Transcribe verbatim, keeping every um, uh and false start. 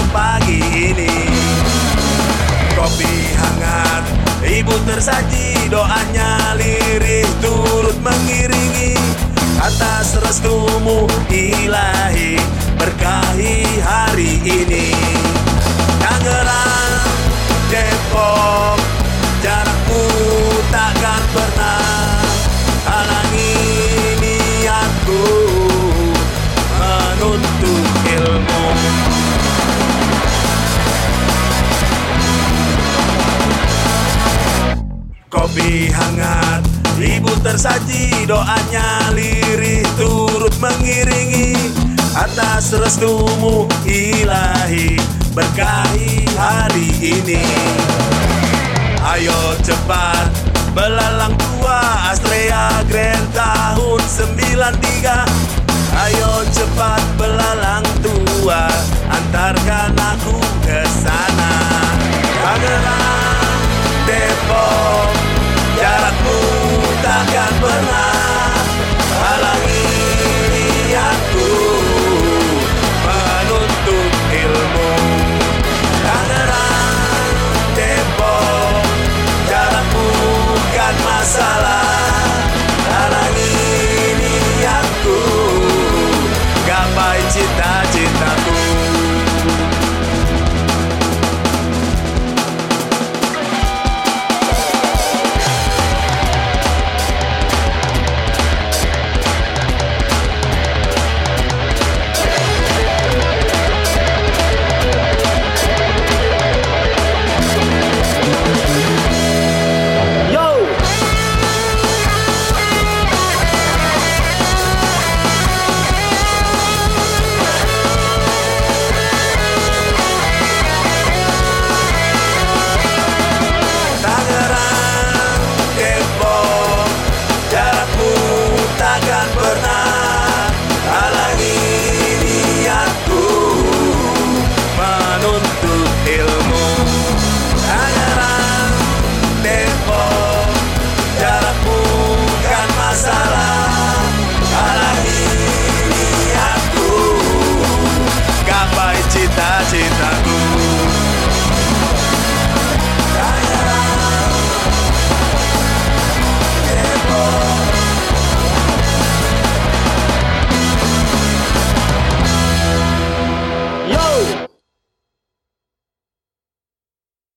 pagi ini. Kopi hangat, ibu tersaji, doanya lirih turut mengiringi. Atas restumu ilahi, berkahi hari ini. Tangerang, Depok, jarakku takkan pernah halangi niatku menuntut ilmu. Kopi hangat, ibu tersaji, doanya lirih turut mengiringi. Atas restumu ilahi, berkahi hari ini. Ayo cepat belalang tua, Astrea Grand tahun sembilan tiga. Ayo cepat belalang tua, antarkan aku ke sana.